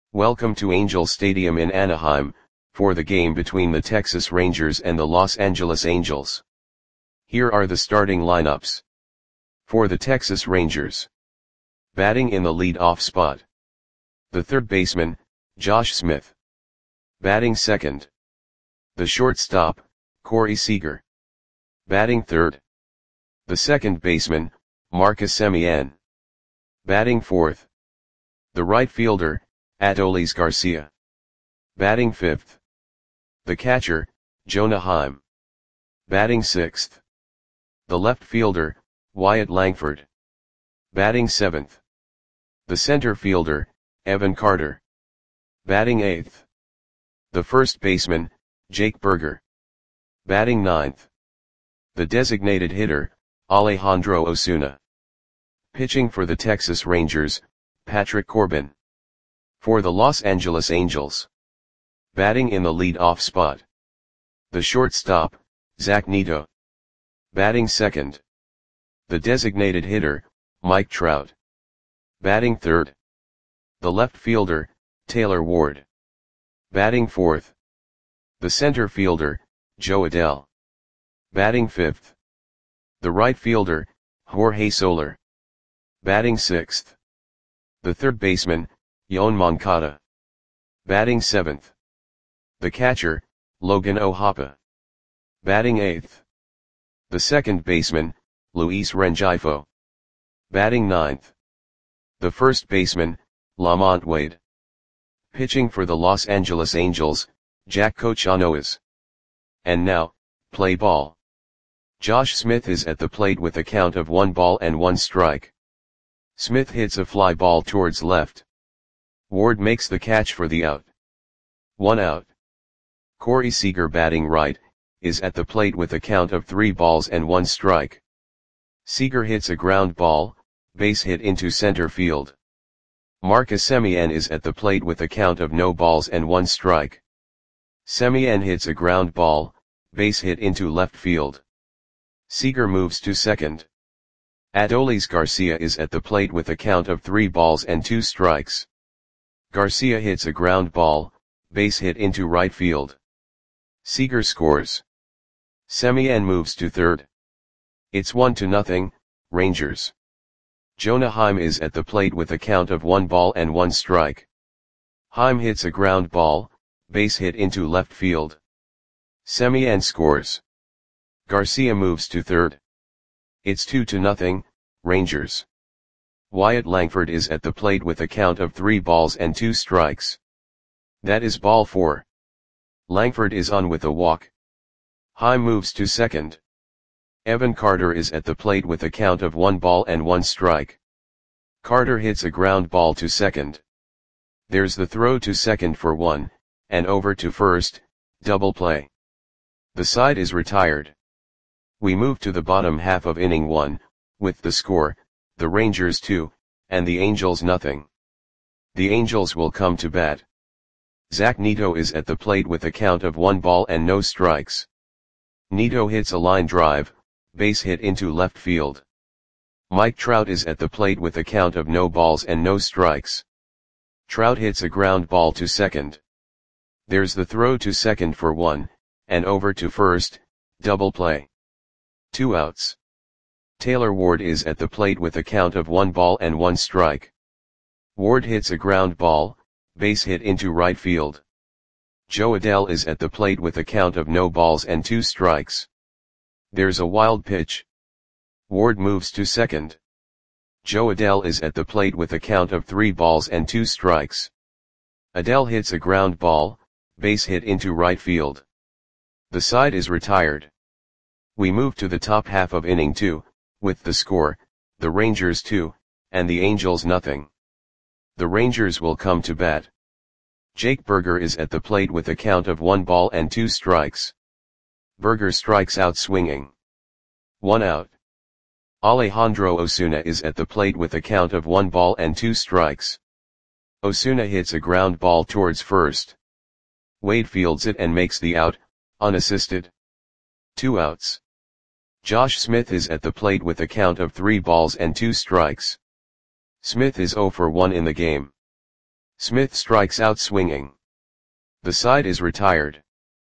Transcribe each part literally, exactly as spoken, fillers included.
Welcome to Angel Stadium in Anaheim, for the game between the Texas Rangers and the Los Angeles Angels. Here are the starting lineups. For the Texas Rangers. Batting in the lead-off spot. The third baseman, Josh Smith. Batting second. The shortstop, Corey Seager. Batting third. The second baseman, Marcus Semien. Batting fourth. The right fielder, Adolis Garcia. Batting fifth. The catcher, Jonah Heim. Batting sixth. The left fielder, Wyatt Langford. Batting seventh. The center fielder, Evan Carter. Batting eighth. The first baseman, Jake Burger. Batting ninth. The designated hitter, Alejandro Osuna. Pitching for the Texas Rangers, Patrick Corbin. For the Los Angeles Angels. Batting in the lead-off spot. The shortstop, Zach Neto. Batting second. The designated hitter, Mike Trout. Batting third. The left fielder, Taylor Ward. Batting fourth. The center fielder, Jo Adell. Batting fifth. The right fielder, Jorge Soler. Batting sixth. The third baseman, Yoan Moncada. Batting seventh. The catcher, Logan O'Hoppe. Batting eighth. The second baseman, Luis Rengifo. Batting ninth. The first baseman, Lamont Wade. Pitching for the Los Angeles Angels, Jack Kochanoas. And now, play ball. Josh Smith is at the plate with a count of one ball and one strike. Smith hits a fly ball towards left. Ward makes the catch for the out. One out. Corey Seager, batting right, is at the plate with a count of three balls and one strike. Seager hits a ground ball, base hit into center field. Marcus Semien is at the plate with a count of no balls and one strike. Semien hits a ground ball, base hit into left field. Seager moves to second. Adolis Garcia is at the plate with a count of three balls and two strikes. Garcia hits a ground ball, base hit into right field. Seager scores. Semien moves to third. It's one to nothing, Rangers. Jonah Heim is at the plate with a count of one ball and one strike. Heim hits a ground ball, base hit into left field. Semien scores. Garcia moves to third. It's two to nothing, Rangers. Wyatt Langford is at the plate with a count of three balls and two strikes. That is ball four. Langford is on with a walk. Heim moves to second. Evan Carter is at the plate with a count of one ball and one strike. Carter hits a ground ball to second. There's the throw to second for one, and over to first, double play. The side is retired. We move to the bottom half of inning one, with the score, the Rangers two, and the Angels nothing. The Angels will come to bat. Zach Neto is at the plate with a count of one ball and no strikes. Neto hits a line drive, base hit into left field. Mike Trout is at the plate with a count of no balls and no strikes. Trout hits a ground ball to second. There's the throw to second for one, and over to first, double play. Two outs. Taylor Ward is at the plate with a count of one ball and one strike. Ward hits a ground ball, base hit into right field. Jo Adell is at the plate with a count of no balls and two strikes. There's a wild pitch. Ward moves to second. Jo Adell is at the plate with a count of three balls and two strikes. Adell hits a ground ball, base hit into right field. The side is retired. We move to the top half of inning two, with the score, the Rangers two, and the Angels nothing. The Rangers will come to bat. Jake Burger is at the plate with a count of one ball and two strikes. Burger strikes out swinging. One out. Alejandro Osuna is at the plate with a count of one ball and two strikes. Osuna hits a ground ball towards first. Wade fields it and makes the out, unassisted. Two outs. Josh Smith is at the plate with a count of three balls and two strikes. Smith is zero for one in the game. Smith strikes out swinging. The side is retired.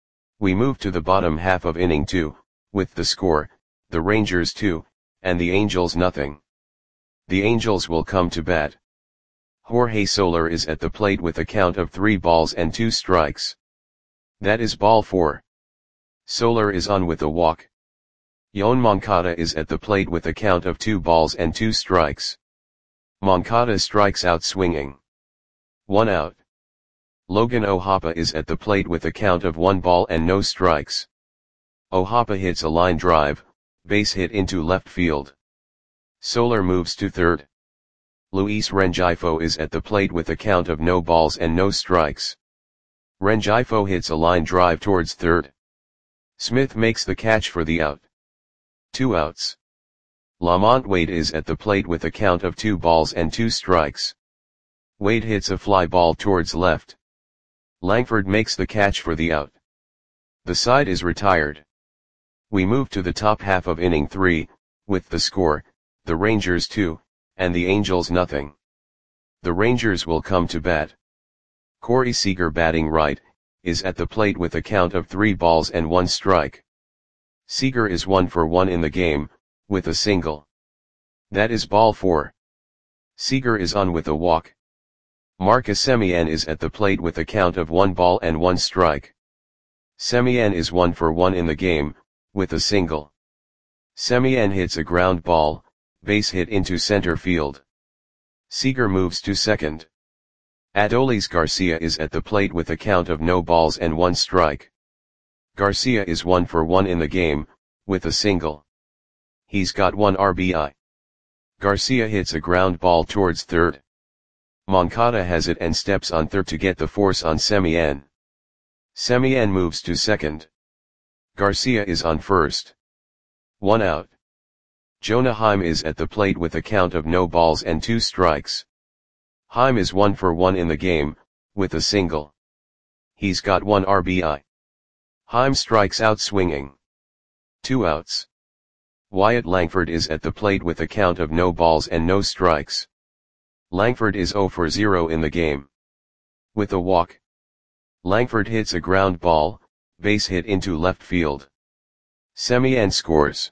We move to the bottom half of inning two, with the score, the Rangers two, and the Angels nothing. The Angels will come to bat. Jorge Soler is at the plate with a count of three balls and two strikes. That is ball four. Soler is on with a walk. Yoan Moncada is at the plate with a count of two balls and two strikes. Moncada strikes out swinging. One out. Logan O'Hoppe is at the plate with a count of one ball and no strikes. O'Hoppe hits a line drive, base hit into left field. Soler moves to third. Luis Rengifo is at the plate with a count of no balls and no strikes. Rengifo hits a line drive towards third. Smith makes the catch for the out. Two outs. Lamont Wade is at the plate with a count of two balls and two strikes. Wade hits a fly ball towards left. Langford makes the catch for the out. The side is retired. We move to the top half of inning three, with the score, the Rangers two, and the Angels nothing. The Rangers will come to bat. Corey Seager, batting right, is at the plate with a count of three balls and one strike. Seager is one for one in the game, with a single. That is ball four. Seager is on with a walk. Marcus Semien is at the plate with a count of one ball and one strike. Semien is one for one in the game, with a single. Semien hits a ground ball, base hit into center field. Seager moves to second. Adolis Garcia is at the plate with a count of no balls and one strike. Garcia is one for one in the game, with a single. He's got one R B I. Garcia hits a ground ball towards third. Moncada has it and steps on third to get the force on Semien. Semien moves to second. Garcia is on first. One out. Jonah Heim is at the plate with a count of no balls and two strikes. Heim is one for one in the game, with a single. He's got one R B I. Heim strikes out swinging. Two outs. Wyatt Langford is at the plate with a count of no balls and no strikes. Langford is zero for zero in the game. With a walk. Langford hits a ground ball, base hit into left field. Semien scores.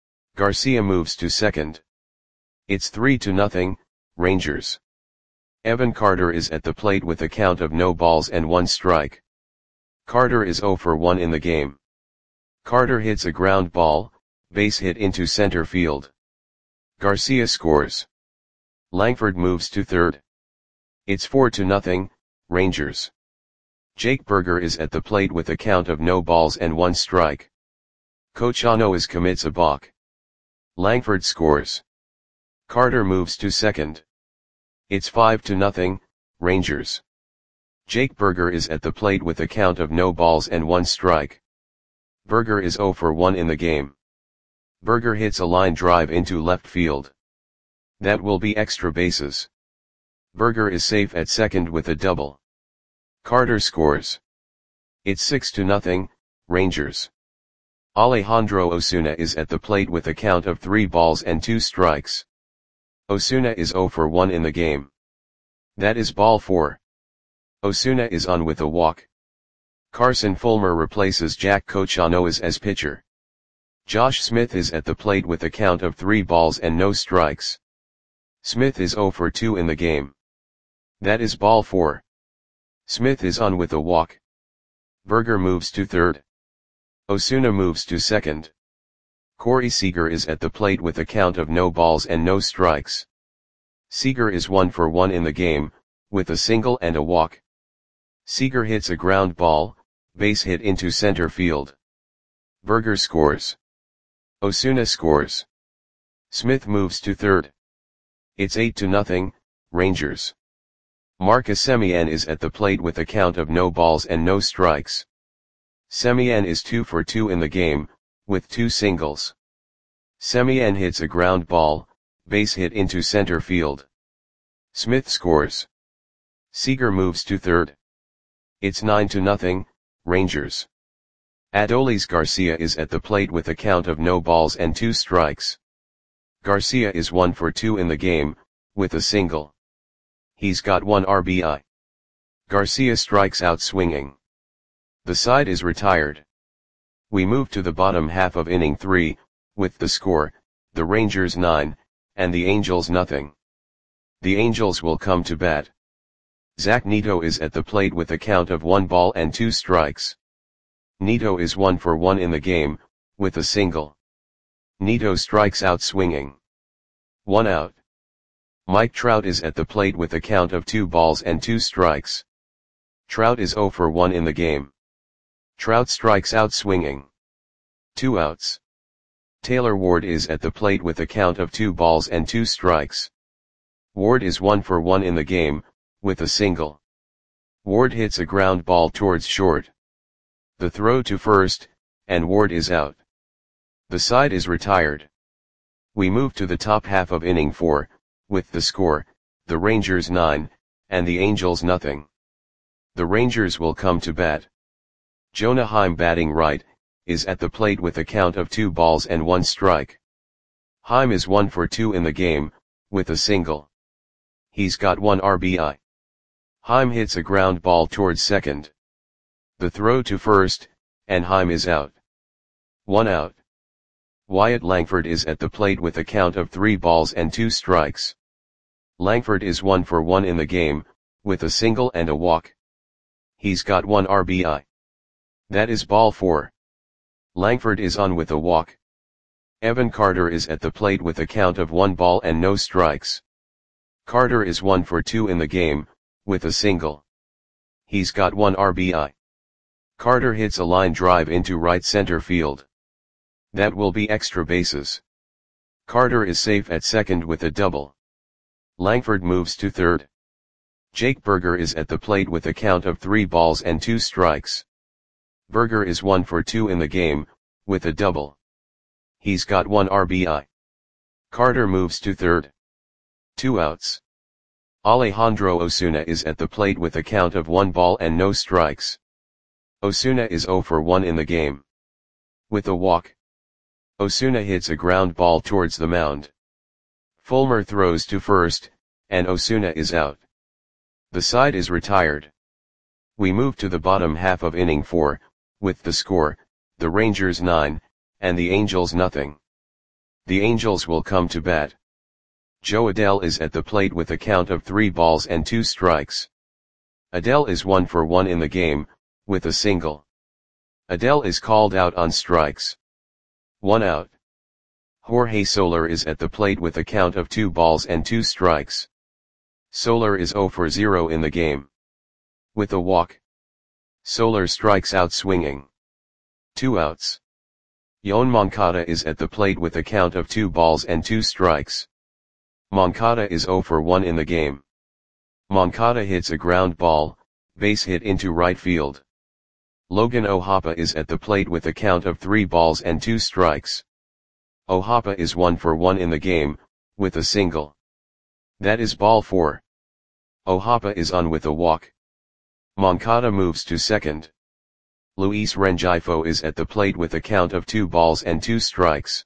Garcia moves to second. It's three to nothing, Rangers. Evan Carter is at the plate with a count of no balls and one strike. Carter is zero for one in the game. Carter hits a ground ball, base hit into center field. Garcia scores. Langford moves to third. It's four to nothing, Rangers. Jake Burger is at the plate with a count of no balls and one strike. Coach Anois commits a balk. Langford scores. Carter moves to second. It's five to nothing, Rangers. Jake Burger is at the plate with a count of no balls and one strike. Burger is zero for one in the game. Burger hits a line drive into left field. That will be extra bases. Burger is safe at second with a double. Carter scores. It's six to nothing, Rangers. Alejandro Osuna is at the plate with a count of three balls and two strikes. Osuna is zero for one in the game. That is ball four. Osuna is on with a walk. Carson Fulmer replaces Jack Coach Anois as pitcher. Josh Smith is at the plate with a count of three balls and no strikes. Smith is zero for two in the game. That is ball four. Smith is on with a walk. Burger moves to third. Osuna moves to second. Corey Seager is at the plate with a count of no balls and no strikes. Seager is one for one in the game, with a single and a walk. Seager hits a ground ball, base hit into center field. Burger scores. Osuna scores. Smith moves to third. It's eight to nothing, Rangers. Marcus Semien is at the plate with a count of no balls and no strikes. Semien is two for two in the game, with two singles. Semien hits a ground ball, base hit into center field. Smith scores. Seager moves to third. It's nine to nothing, Rangers. Adolis Garcia is at the plate with a count of no balls and two strikes. Garcia is one for two in the game, with a single. He's got one R B I. Garcia strikes out swinging. The side is retired. We move to the bottom half of inning three, with the score, the Rangers nine, and the Angels nothing. The Angels will come to bat. Zach Neto is at the plate with a count of one ball and two strikes. Neto is one for one in the game, with a single. Neto strikes out swinging. One out. Mike Trout is at the plate with a count of two balls and two strikes. Trout is zero for one in the game. Trout strikes out swinging. Two outs. Taylor Ward is at the plate with a count of two balls and two strikes. Ward is one for one in the game, with a single. Ward hits a ground ball towards short. The throw to first, and Ward is out. The side is retired. We move to the top half of inning four, with the score, the Rangers nine, and the Angels nothing. The Rangers will come to bat. Jonah Heim, batting right, is at the plate with a count of two balls and one strike. Heim is one for two in the game, with a single. He's got one R B I. Heim hits a ground ball towards second. The throw to first, and Heim is out. One out. Wyatt Langford is at the plate with a count of three balls and two strikes. Langford is one for one in the game, with a single and a walk. He's got one R B I. That is ball four. Langford is on with a walk. Evan Carter is at the plate with a count of one ball and no strikes. Carter is one for two in the game, with a single. He's got one R B I. Carter hits a line drive into right center field. That will be extra bases. Carter is safe at second with a double. Langford moves to third. Jake Burger is at the plate with a count of three balls and two strikes. Burger is one for two in the game, with a double. He's got one R B I. Carter moves to third. Two outs. Alejandro Osuna is at the plate with a count of one ball and no strikes. Osuna is zero for one in the game. With a walk. Osuna hits a ground ball towards the mound. Fulmer throws to first, and Osuna is out. The side is retired. We move to the bottom half of inning four, with the score, the Rangers nine, and the Angels nothing. The Angels will come to bat. Joe Adell is at the plate with a count of three balls and two strikes. Adell is one for one in the game, with a single. Adell is called out on strikes. One out. Jorge Soler is at the plate with a count of two balls and two strikes. Soler is zero for zero in the game. With a walk. Soler strikes out swinging. Two outs. Yoan Moncada is at the plate with a count of two balls and two strikes. Moncada is zero for one in the game. Moncada hits a ground ball, base hit into right field. Logan O'Hoppe is at the plate with a count of three balls and two strikes. O'Hoppe is one for one in the game, with a single. That is ball four. O'Hoppe is on with a walk. Moncada moves to second. Luis Rengifo is at the plate with a count of two balls and two strikes.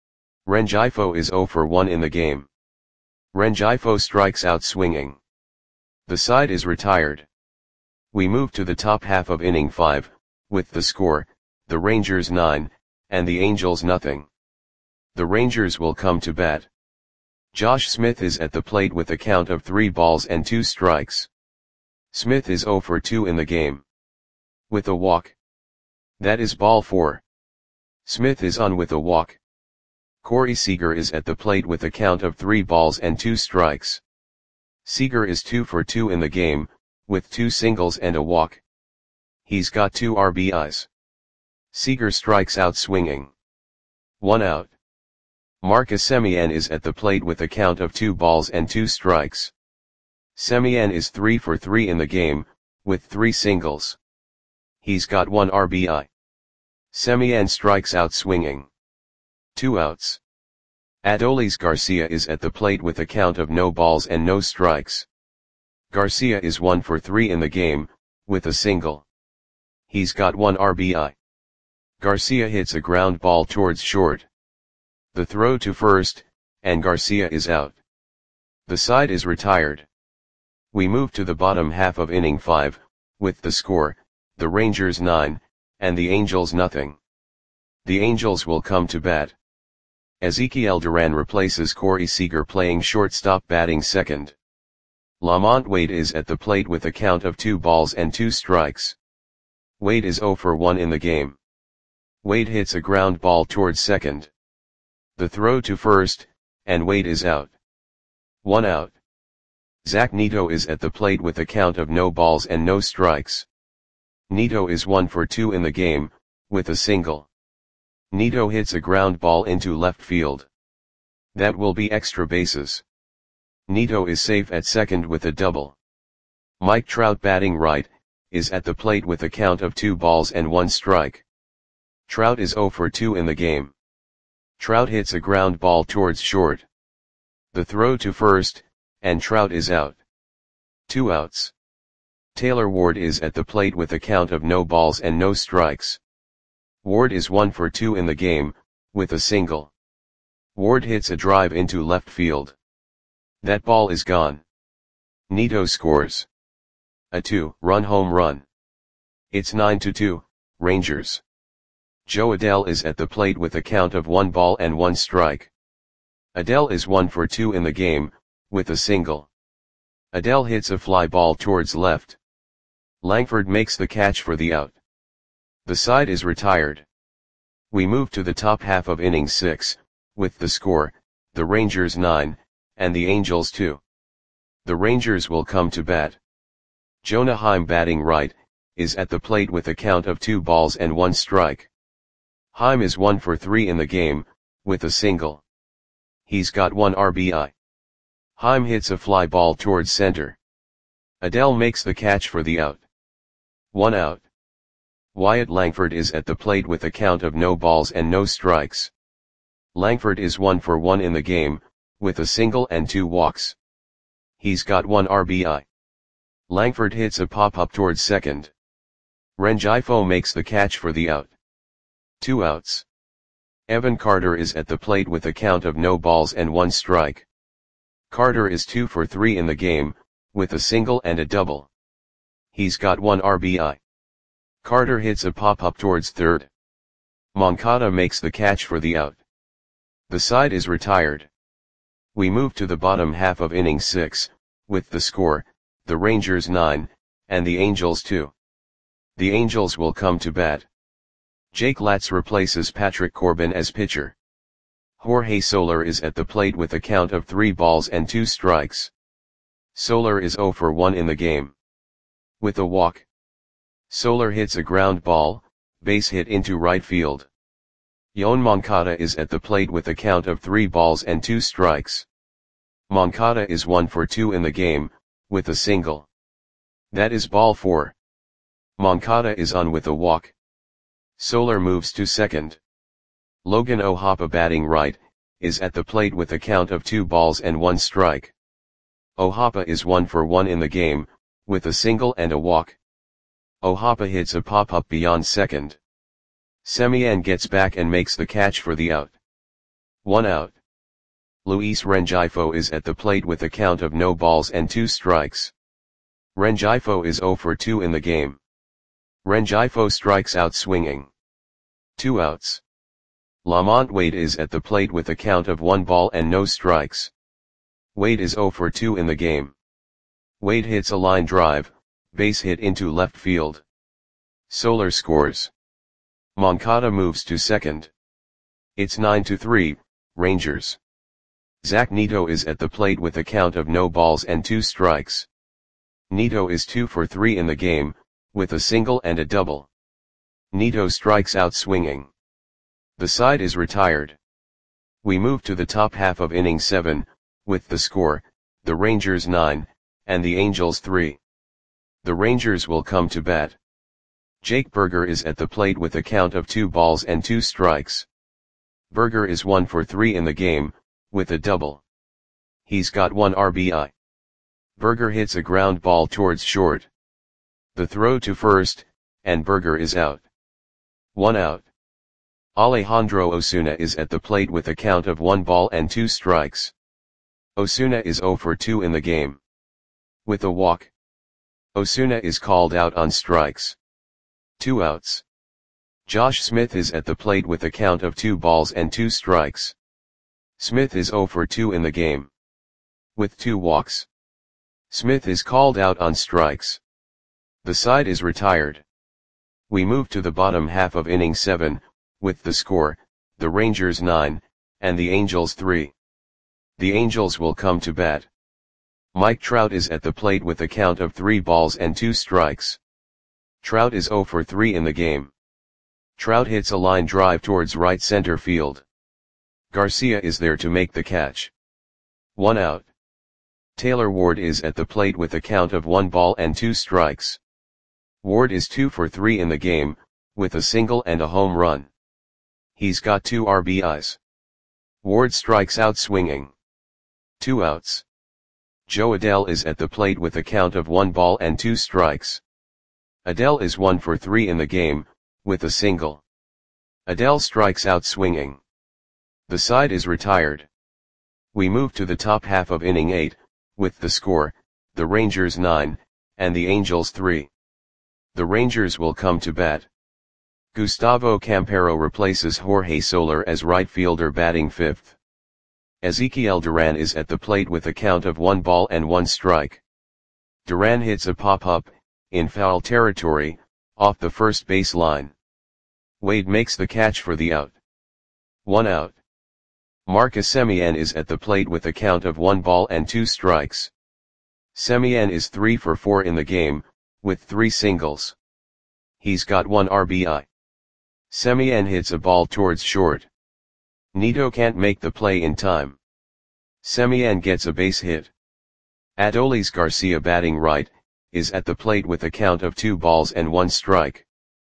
Rengifo is zero for one in the game. Rengifo strikes out swinging. The side is retired. We move to the top half of inning five, with the score, the Rangers nine, and the Angels nothing. The Rangers will come to bat. Josh Smith is at the plate with a count of three balls and two strikes. Smith is zero for two in the game. With a walk. That is ball four. Smith is on with a walk. Corey Seager is at the plate with a count of three balls and two strikes. Seager is two for two in the game, with two singles and a walk. He's got two R B Is. Seager strikes out swinging. One out. Marcus Semien is at the plate with a count of two balls and two strikes. Semien is three for three in the game, with three singles. He's got one R B I. Semien strikes out swinging. Two outs. Adolis Garcia is at the plate with a count of no balls and no strikes. Garcia is one for three in the game, with a single. He's got one R B I. Garcia hits a ground ball towards short. The throw to first, and Garcia is out. The side is retired. We move to the bottom half of inning five, with the score, the Rangers nine, and the Angels nothing. The Angels will come to bat. Ezekiel Duran replaces Corey Seager playing shortstop batting second. Lamont Wade is at the plate with a count of two balls and two strikes. Wade is oh for one in the game. Wade hits a ground ball towards second. The throw to first, and Wade is out. One out. Zach Neto is at the plate with a count of no balls and no strikes. Neto is one for two in the game, with a single. Neto hits a ground ball into left field. That will be extra bases. Neto is safe at second with a double. Mike Trout batting right, is at the plate with a count of two balls and one strike. Trout is oh for two in the game. Trout hits a ground ball towards short. The throw to first, and Trout is out. Two outs. Taylor Ward is at the plate with a count of no balls and no strikes. Ward is one for two in the game, with a single. Ward hits a drive into left field. That ball is gone. Neto scores a two-run home run. It's nine to two, Rangers. Joe Adell is at the plate with a count of one ball and one strike. Adell is one for two in the game, with a single. Adell hits a fly ball towards left. Langford makes the catch for the out. The side is retired. We move to the top half of inning six, with the score, the Rangers nine, and the Angels two. The Rangers will come to bat. Jonah Heim batting right, is at the plate with a count of two balls and one strike. Heim is one for three in the game, with a single. He's got one R B I. Heim hits a fly ball towards center. Adell makes the catch for the out. One out. Wyatt Langford is at the plate with a count of no balls and no strikes. Langford is one for one in the game, with a single and two walks. He's got one R B I. Langford hits a pop-up towards second. Rengifo makes the catch for the out. Two outs. Evan Carter is at the plate with a count of no balls and one strike. Carter is two for three in the game, with a single and a double. He's got one R B I. Carter hits a pop-up towards third. Moncada makes the catch for the out. The side is retired. We move to the bottom half of inning six, with the score, the Rangers nine, and the Angels two. The Angels will come to bat. Jake Latz replaces Patrick Corbin as pitcher. Jorge Soler is at the plate with a count of three balls and two strikes. Soler is oh for one in the game. With a walk. Soler hits a ground ball, base hit into right field. Yoan Moncada is at the plate with a count of three balls and two strikes. Moncada is one for two in the game, with a single. That is ball four. Moncada is on with a walk. Soler moves to second. Logan O'Hoppe batting right, is at the plate with a count of two balls and one strike. O'Hoppe is one for one in the game, with a single and a walk. O'Hoppe hits a pop-up beyond second. Semien gets back and makes the catch for the out. One out. Luis Rengifo is at the plate with a count of no balls and two strikes. Rengifo is oh for two in the game. Rengifo strikes out swinging. Two outs. Lamont Wade is at the plate with a count of one ball and no strikes. Wade is oh for two in the game. Wade hits a line drive, base hit into left field. Soler scores. Moncada moves to second. It's nine to three, Rangers. Zach Neto is at the plate with a count of no balls and two strikes. Neto is two for three in the game, with a single and a double. Neto strikes out swinging. The side is retired. We move to the top half of inning seven, with the score, the Rangers nine, and the Angels three. The Rangers will come to bat. Jake Burger is at the plate with a count of two balls and two strikes. Burger is one for three in the game, with a double. He's got one R B I. Burger hits a ground ball towards short. The throw to first, and Burger is out. One out. Alejandro Osuna is at the plate with a count of one ball and two strikes. Osuna is oh for two in the game. With a walk, Osuna is called out on strikes. Two outs. Josh Smith is at the plate with a count of two balls and two strikes. Smith is oh for two in the game. With two walks, Smith is called out on strikes. The side is retired. We move to the bottom half of inning seven, with the score, the Rangers nine, and the Angels three. The Angels will come to bat. Mike Trout is at the plate with a count of three balls and two strikes. Trout is oh for three in the game. Trout hits a line drive towards right center field. Garcia is there to make the catch. One out. Taylor Ward is at the plate with a count of one ball and two strikes. Ward is two for three in the game, with a single and a home run. He's got two R B Is. Ward strikes out swinging. Two outs. Joe Adell is at the plate with a count of one ball and two strikes. Adell is one for three in the game, with a single. Adell strikes out swinging. The side is retired. We move to the top half of inning eight, with the score, the Rangers nine, and the Angels three. The Rangers will come to bat. Gustavo Campero replaces Jorge Soler as right fielder batting fifth. Ezekiel Duran is at the plate with a count of one ball and one strike. Duran hits a pop-up, in foul territory, off the first base line. Wade makes the catch for the out. One out. Marcus Semien is at the plate with a count of one ball and two strikes. Semien is three for four in the game, with three singles. He's got one R B I. Semien hits a ball towards short. Nito can't make the play in time. Semien gets a base hit. Adolis Garcia batting right, is at the plate with a count of two balls and one strike.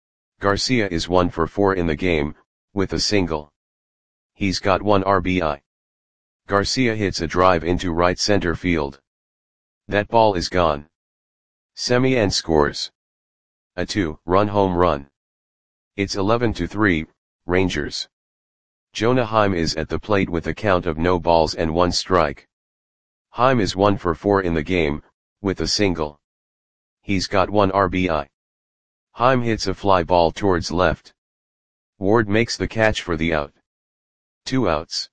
Garcia is one for four in the game, with a single. He's got one R B I. Garcia hits a drive into right center field. That ball is gone. Semien scores a two-run home run. It's eleven to three, Rangers. Jonah Heim is at the plate with a count of no balls and one strike. Heim is one for four in the game, with a single. He's got one R B I. Heim hits a fly ball towards left. Ward makes the catch for the out. Two outs.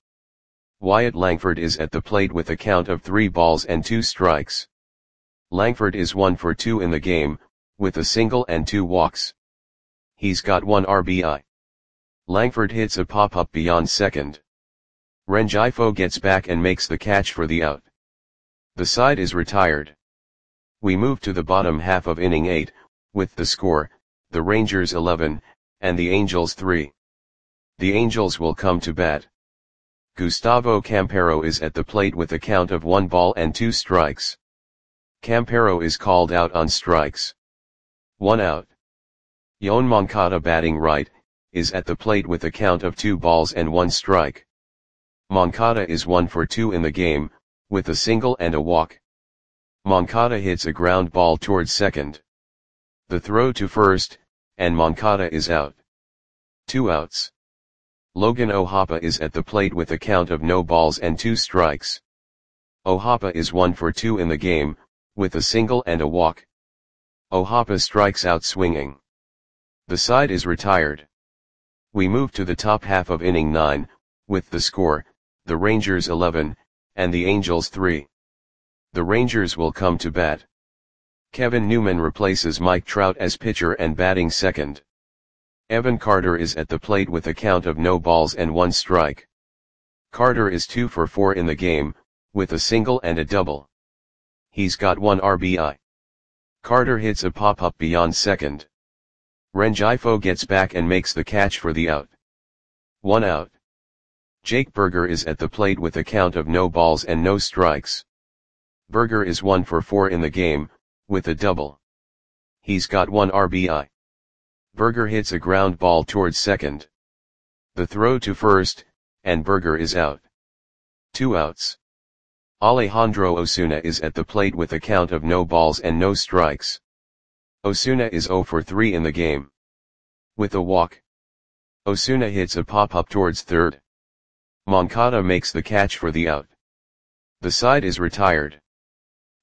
Wyatt Langford is at the plate with a count of three balls and two strikes. Langford is one for two in the game, with a single and two walks. He's got one R B I. Langford hits a pop-up beyond second. Rengifo gets back and makes the catch for the out. The side is retired. We move to the bottom half of inning eight, with the score, the Rangers eleven, and the Angels three. The Angels will come to bat. Gustavo Campero is at the plate with a count of one ball and two strikes. Campero is called out on strikes. One out. Yoan Moncada batting right, is at the plate with a count of two balls and one strike. Moncada is one for two in the game, with a single and a walk. Moncada hits a ground ball towards second. The throw to first, and Moncada is out. Two outs. Logan O'Hoppe is at the plate with a count of no balls and two strikes. O'Hoppe is one for two in the game, with a single and a walk. O'Hoppe strikes out swinging. The side is retired. We move to the top half of inning nine, with the score, the Rangers eleven, and the Angels three. The Rangers will come to bat. Kevin Newman replaces Mike Trout as pitcher and batting second. Evan Carter is at the plate with a count of no balls and one strike. Carter is two for four in the game, with a single and a double. He's got one R B I. Carter hits a pop-up beyond second. Rengifo gets back and makes the catch for the out. One out. Jake Burger is at the plate with a count of no balls and no strikes. Burger is one for four in the game, with a double. He's got one R B I. Burger hits a ground ball towards second. The throw to first, and Burger is out. Two outs. Alejandro Osuna is at the plate with a count of no balls and no strikes. Osuna is oh for three in the game. With a walk, Osuna hits a pop-up towards third. Moncada makes the catch for the out. The side is retired.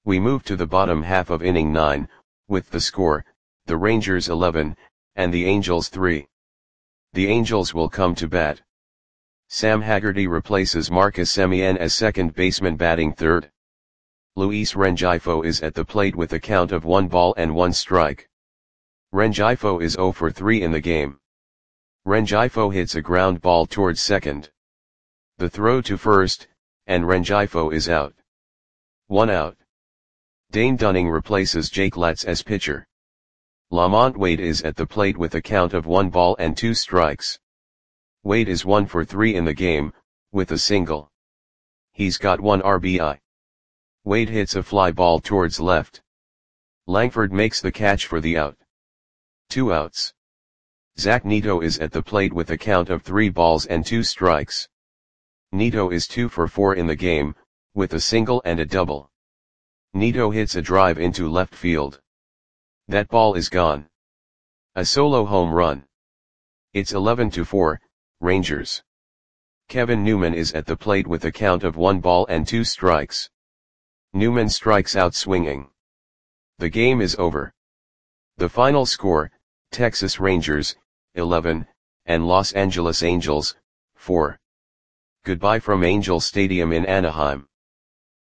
We move to the bottom half of inning nine, with the score, the Rangers eleven, and the Angels three. The Angels will come to bat. Sam Haggerty replaces Marcus Semien as second baseman batting third. Luis Rengifo is at the plate with a count of one ball and one strike. Rengifo is zero for three in the game. Rengifo hits a ground ball towards second. The throw to first, and Rengifo is out. One out. Dane Dunning replaces Jake Latz as pitcher. Lamont Wade is at the plate with a count of one ball and two strikes. Wade is one for three in the game, with a single. He's got one R B I. Wade hits a fly ball towards left. Langford makes the catch for the out. Two outs. Zach Neto is at the plate with a count of three balls and two strikes. Neto is two for four in the game, with a single and a double. Neto hits a drive into left field. That ball is gone. A solo home run. It's eleven to four, Rangers. Kevin Newman is at the plate with a count of one ball and two strikes. Newman strikes out swinging. The game is over. The final score, Texas Rangers, eleven, and Los Angeles Angels, four. Goodbye from Angel Stadium in Anaheim.